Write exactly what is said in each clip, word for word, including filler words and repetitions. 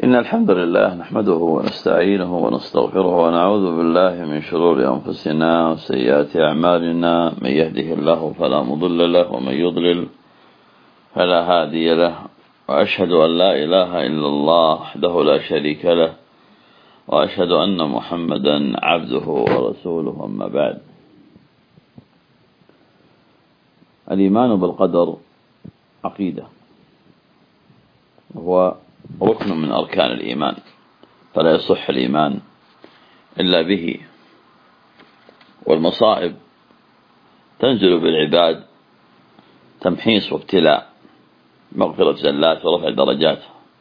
إن الحمد لله نحمده ونستعينه ونستغفره ونعوذ بالله من شرور أنفسنا وسيئات أعمالنا. من يهده الله فلا مضل له ومن يضلل فلا هادي له، وأشهد أن لا إله إلا الله وحده لا شريك له، وأشهد أن محمدا عبده ورسوله. أما بعد، الإيمان بالقدر عقيدة، وهو ركن من أركان الإيمان، فلا يصح الإيمان إلا به. والمصائب تنزل بالعباد تمحيص وابتلاء، مغفرة زلات ورفع درجات.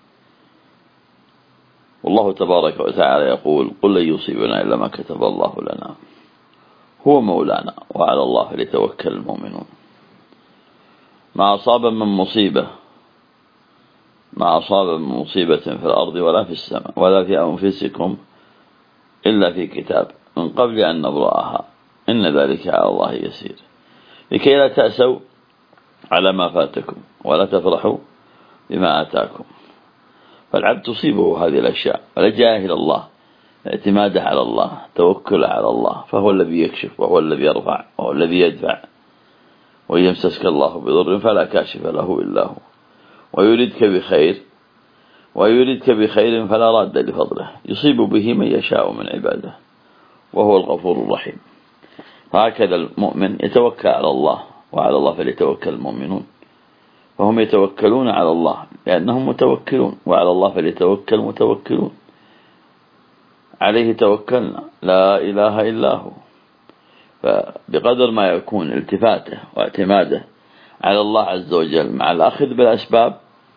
والله تبارك وتعالى يقول: قل لن يصيبنا إلا ما كتب الله لنا، هو مولانا وعلى الله فليتوكل المؤمنون. ما أصاب من مصيبة ما أصاب من مصيبة في الأرض ولا في السماء ولا في أنفسكم إلا في كتاب من قبل أن نبرأها، إن ذلك على الله يسير، لكي لا تأسوا على ما فاتكم ولا تفرحوا بما آتاكم. فالعبد تصيبه هذه الأشياء، فلجأ إلى الله، اعتماده على الله، توكل على الله، فهو الذي يكشف وهو الذي يرفع وهو الذي يدفع. وإن يمسسك الله بضر فلا كاشف له إلا هو، ويريدك بخير ويريدك بخير فلا راد لفضله، يصيب به من يشاء من عباده، وهو الغفور الرحيم. هكذا المؤمن يتوكل على الله، وعلى الله فليتوكل المؤمنون. فهم يتوكلون على الله لأنهم متوكلون، وعلى الله فليتوكل متوكلون. عليه توكلنا، لا إله إلا هو. فبقدر ما يكون التفاته واعتماده على الله عز وجل مع الأخذ بالأسباب،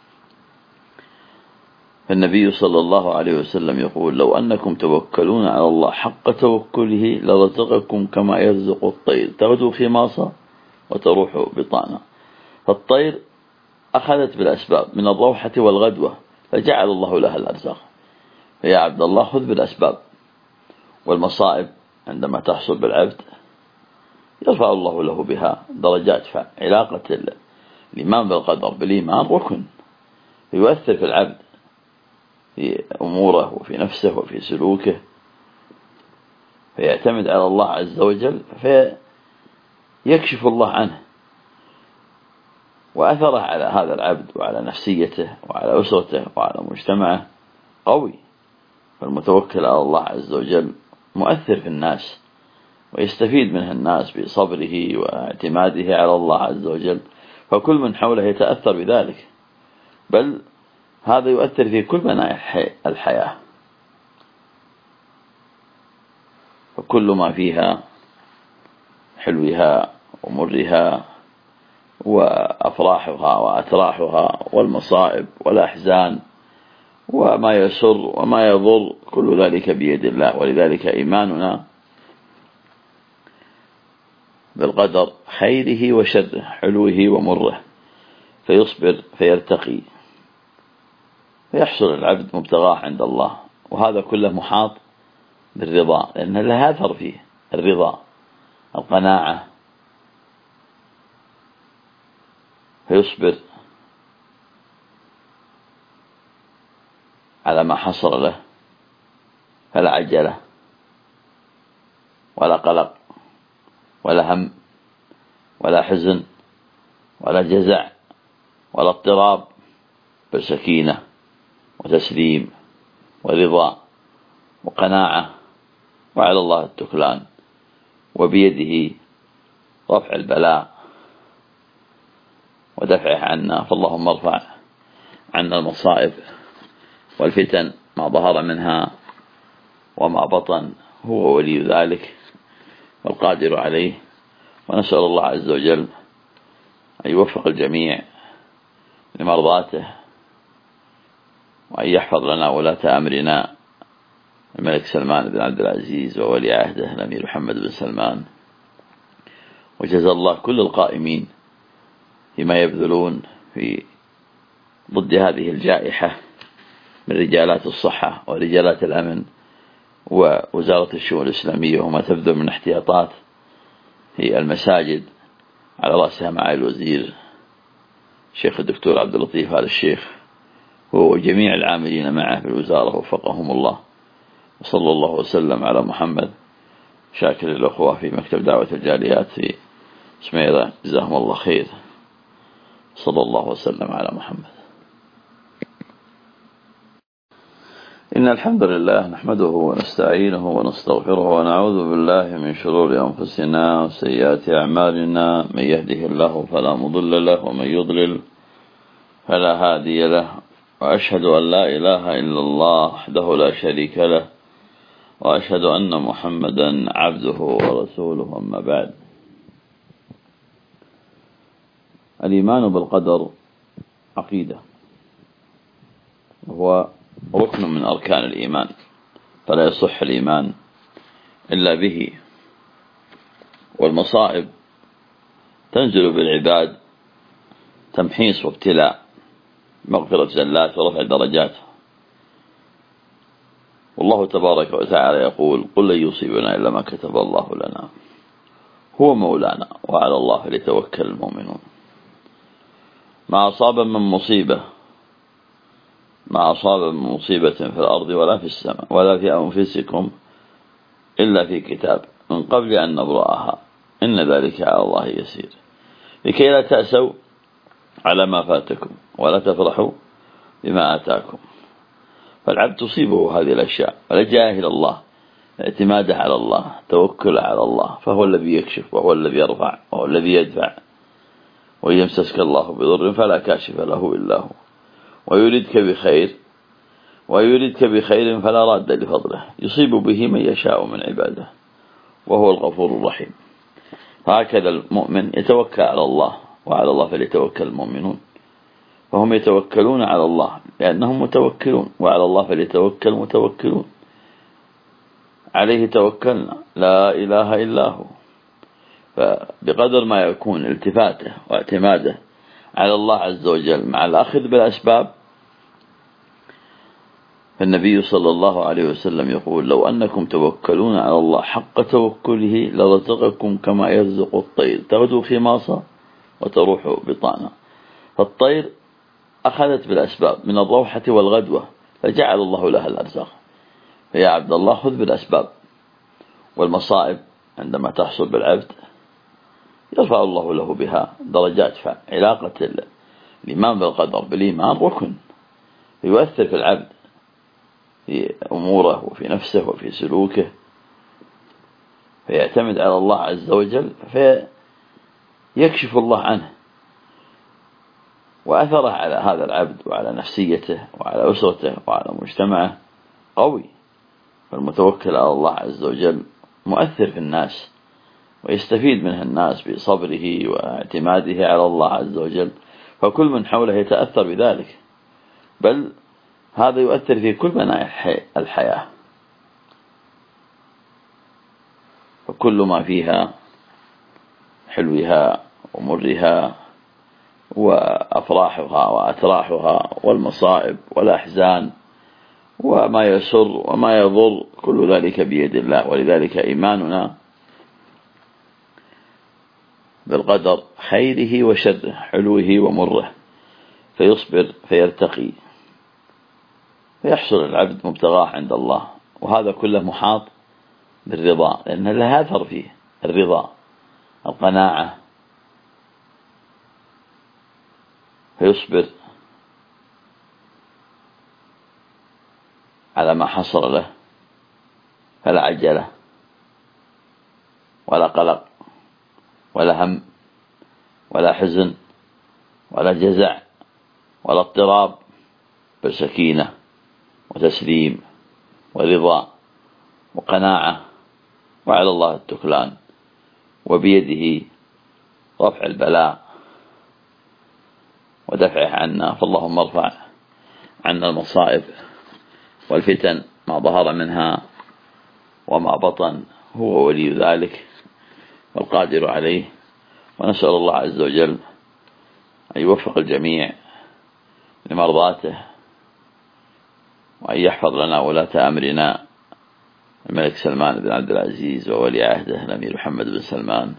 فالنبي صلى الله عليه وسلم يقول: لو أنكم توكلون على الله حق توكله لرزقكم كما يرزق الطير تغدو خماصا وتروح بطانا. فالطير أخذت بالأسباب من الروحة والغدوة، فجعل الله لها الأرزاق. فيا عبد الله، خذ بالأسباب. والمصائب عندما تحصل بالعبد يرفع الله له بها درجات. فعلاقة الإيمان بالقدر بالإيمان ركن يؤثر في العبد في أموره وفي نفسه وفي سلوكه، فيعتمد على الله عز وجل فيكشف الله عنه، وأثره على هذا العبد وعلى نفسيته وعلى أسرته وعلى مجتمعه قوي. فالمتوكل على الله عز وجل مؤثر في الناس، ويستفيد منه الناس بصبره واعتماده على الله عز وجل، فكل من حوله يتأثر بذلك، بل هذا يؤثر في كل مناحي الحياة. فكل ما فيها، حلوها ومرها وأفراحها وأتراحها والمصائب والأحزان وما يسر وما يضر، كل ذلك بيد الله. ولذلك إيماننا بالقدر خيره وشره، حلوه ومره، فيصبر فيرتقي، فيحصل العبد مبتغاه عند الله. وهذا كله محاط بالرضا، لأن له أثر فيه الرضا، القناعة، فيصبر على ما حصل له، فلا عجلة ولا قلق ولا هم ولا حزن ولا جزع ولا اضطراب، بل سكينة وتسليم ورضا وقناعة، وعلى الله التكلان، وبيده رفع البلاء ودفعه عنا. فاللهم ارفع عنا المصائب والفتن ما ظهر منها وما بطن، هو ولي ذلك والقادر عليه. ونسأل الله عز وجل أن يوفق الجميع لمرضاته، وأن يحفظ لنا ولاة أمرنا الملك سلمان بن عبد العزيز وولي عهده الأمير محمد بن سلمان. وجزا الله كل القائمين فيما يبذلون في ضد هذه الجائحة من رجالات الصحة ورجالات الأمن ووزارة الشؤون الإسلامية، وما تبذل من احتياطات في المساجد، على رأسها معالي الوزير الشيخ الدكتور عبد اللطيف آل الشيخ، هو وجميع العاملين معه في الوزارة وفقهم الله. وصلى الله وسلم على محمد. شاكر الأخوة في مكتب دعوة الجاليات في سميرة، جزاهم الله خير. صلى الله وسلم على محمد. إن الحمد لله نحمده ونستعينه ونستغفره ونعوذ بالله من شرور أنفسنا وسيئات أعمالنا. من يهده الله فلا مضل له ومن يضلل فلا هادي له. وأشهد أن لا إله إلا الله وحده لا شريك له، وأشهد أن محمدا عبده ورسوله. أما بعد، الإيمان بالقدر عقيدة، وهو ركن من أركان الإيمان، فلا يصح الإيمان إلا به. والمصائب تنزل بالعباد تمحيص وابتلاء، مغفرة زلات ورفع درجات. والله تبارك وتعالى يقول: قل لن يصيبنا إلا ما كتب الله لنا، هو مولانا وعلى الله فليتوكل المؤمنون. ما أصاب من مصيبة ما أصاب من مصيبة في الأرض ولا في السماء ولا في أنفسكم إلا في كتاب من قبل أن نبرأها، إن ذلك على الله يسير، لكي لا تأسوا على ما فاتكم ولا تفرحوا بما آتاكم. فالعبد تصيبه هذه الأشياء، فلجأ إلى الله، اعتماده على الله، توكل على الله، فهو الذي يكشف وهو الذي يرفع وهو الذي يدفع. وإن يمسسك الله بضر فلا كاشف له إلا هو، ويريدك بخير ويريدك بخير فلا راد لفضله، يصيب به من يشاء من عباده، وهو الغفور الرحيم. هكذا المؤمن يتوكل على الله، وعلى الله فليتوكل المؤمنون. فهم يتوكلون على الله لأنهم متوكلون، وعلى الله فليتوكل متوكلون. عليه توكلنا، لا إله إلا هو. فبقدر ما يكون التفاته واعتماده على الله عز وجل مع الأخذ بالأسباب، فالنبي صلى الله عليه وسلم يقول: لو أنكم توكلون على الله حق توكله لرزقكم كما يرزق الطير تغدو خماصا وتروح بطانا. فالطير أخذت بالأسباب من الروحة والغدوة، فجعل الله لها الأرزاق. فيا عبد الله خذ بالأسباب. والمصائب عندما تحصل بالعبد يرفع الله له بها درجات. فعلاقة الإيمان بالقدر بالإيمان ركن يؤثر في العبد في أموره وفي نفسه وفي سلوكه، فيعتمد على الله عز وجل فيكشف الله عنه، وأثره على هذا العبد وعلى نفسيته وعلى أسرته وعلى مجتمعه قوي. فالمتوكل على الله عز وجل مؤثر في الناس، ويستفيد منه الناس بصبره واعتماده على الله عز وجل، فكل من حوله يتأثر بذلك، بل هذا يؤثر في كل مناحي الحياة. فكل ما فيها حلوها ومرها وأفراحها وأتراحها والمصائب والأحزان وما يسر وما يضر، كل ذلك بيد الله. ولذلك إيماننا بالقدر خيره وشره حلوه ومره، فيصبر فيرتقي، فيحصل العبد مبتغاه عند الله. وهذا كله محاط بالرضا، لأن له أثر فيه الرضا، القناعة، فيصبر على ما حصل له، فلا عجلة ولا قلق ولا هم ولا حزن ولا جزع ولا اضطراب، بل سكينة وتسليم ورضا وقناعة، وعلى الله التكلان، وبيده رفع البلاء ودفعه عنا. فاللهم ارفع عنا المصائب والفتن ما ظهر منها وما بطن، هو ولي ذلك والقادر عليه. ونسأل الله عز وجل أن يوفق الجميع لمرضاته، وأن يحفظ لنا ولاة أمرنا الملك سلمان بن عبد العزيز وولي عهده الأمير محمد بن سلمان.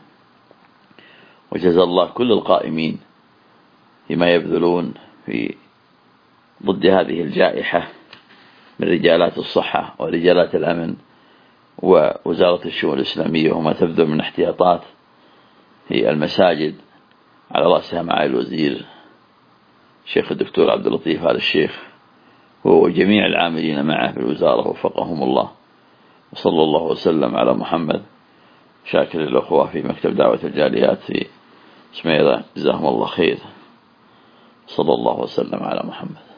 وجزا الله كل القائمين فيما يبذلون في ضد هذه الجائحة من رجالات الصحة ورجالات الأمن ووزارة الشؤون الإسلامية وما تبذل من احتياطات هي المساجد، على رأسها معالي الوزير الشيخ الدكتور عبد اللطيف آل الشيخ وجميع العاملين معه في الوزارة وفقهم الله. وصلى الله وسلم على محمد. شاكر الأخوة في مكتب دعوة الجاليات في سميرة، جزاهم الله خير. صلى الله وسلم على محمد.